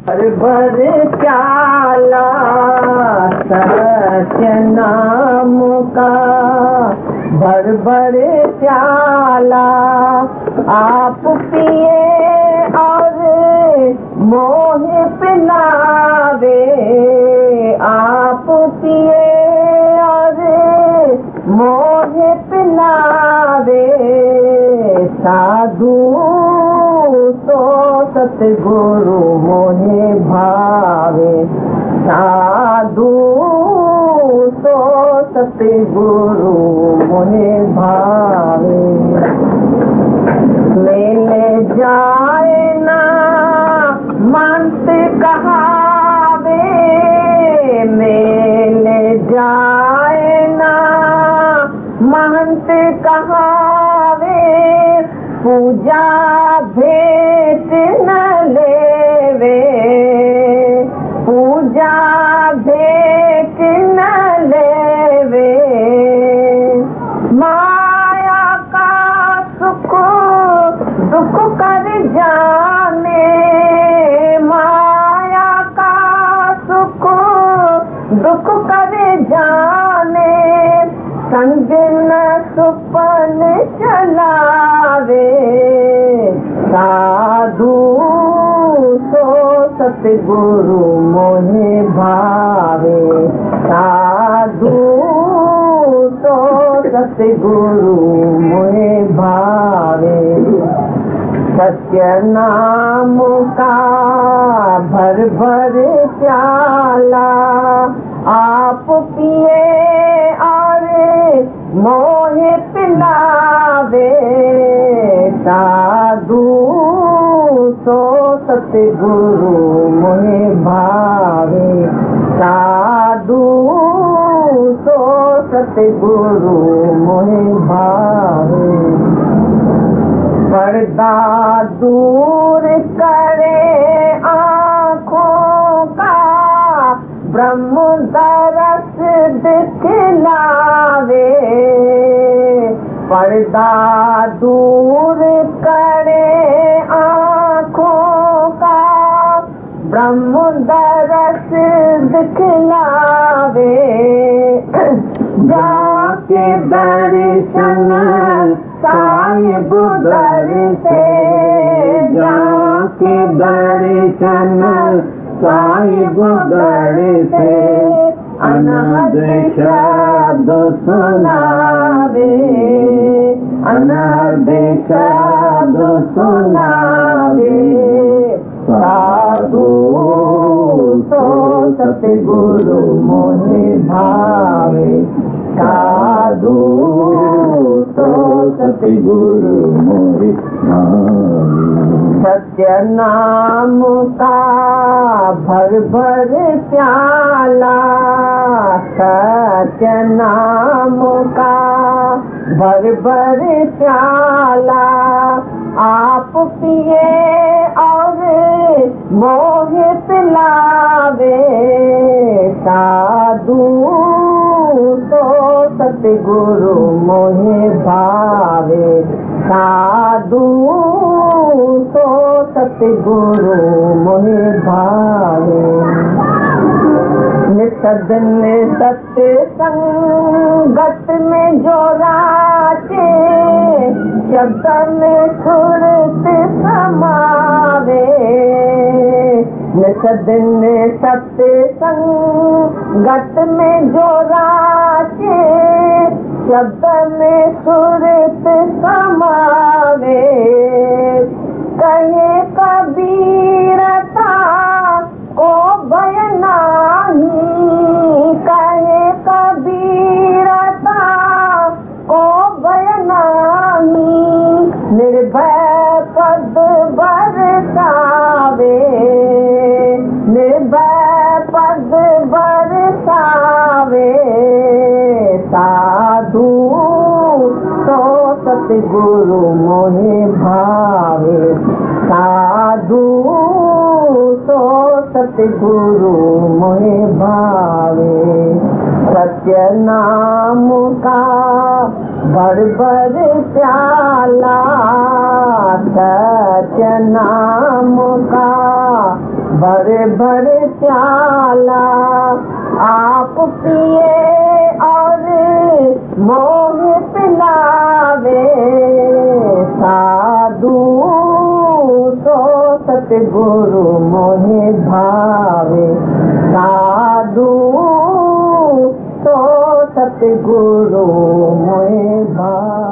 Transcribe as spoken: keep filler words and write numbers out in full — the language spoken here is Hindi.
भर भर प्याला सत्य नाम का, भर भर प्याला आप पिए और मोह पिलावे, आप पिए और मोह पिलावे। साधु तो सतगुरु मोहे भावे, साधु तो सतगुरु मोहे भावे। मेले जाए ना मंत कहावे, मेले जाए ना महंत कहावे। पूजा भेंट न लेवे, पूजा भेंट न लेवे। माया का सुख दुख कर जाने, माया का सुख दुख कर जाने। संग न सुपन चलावे, साधु सो सतगुरु मोहे भावे, साधु सो सतगुरु मोहे भावे। सत्य नाम का भर भर प्याला आप पिए और मोहे पिलावे। साधु सो सतगुरु मोहे भावे, साधु सो सतगुरु मोहे भावे। पर्दा दूर करे आँखों का, ब्रह्म दरस दिखलावे। पर्दा दूर करे आँखों का, ब्रह्म दरस दिखलावे। जाके दर्शन साहिब दर से, जाके दर्शन साहिब दर से। अनहद शब्द सुनावे, अनहद शब्द सुनावे। साधु तो सतगुरु मोहे भावे, साधु तो सतगुरु मोहे भावे। सत्य नाम का भर भर प्याला, सत्य नाम का भर भर प्याला आप पिए और मोह पिलावे। साधु तो सतगुरु मोहे भावे, साधु तो सतगुरु मोहे भावे। निषद सत्य संगत में जो राचे, शब्द में सुरत समावे। निषद सत्य संगत में जो राचे, शब्द में सुरत समावे। कहे कबीरता को भय नाही, कहे कबीरता को भय नाही। निर्भय पद बरसावे, निर्भय पद बरसावे। साधु सो सतगुरु मोहे भावे, साधु सो सतगुरु मोहे भावे। सत्य नाम का भर भर प्याला, सत्य नाम का भरे भरे प्याला आप पिए और मोह पिलावे, साधु सो सतगुरु मोहे भावे, साधु सो सतगुरु मोहे भावे।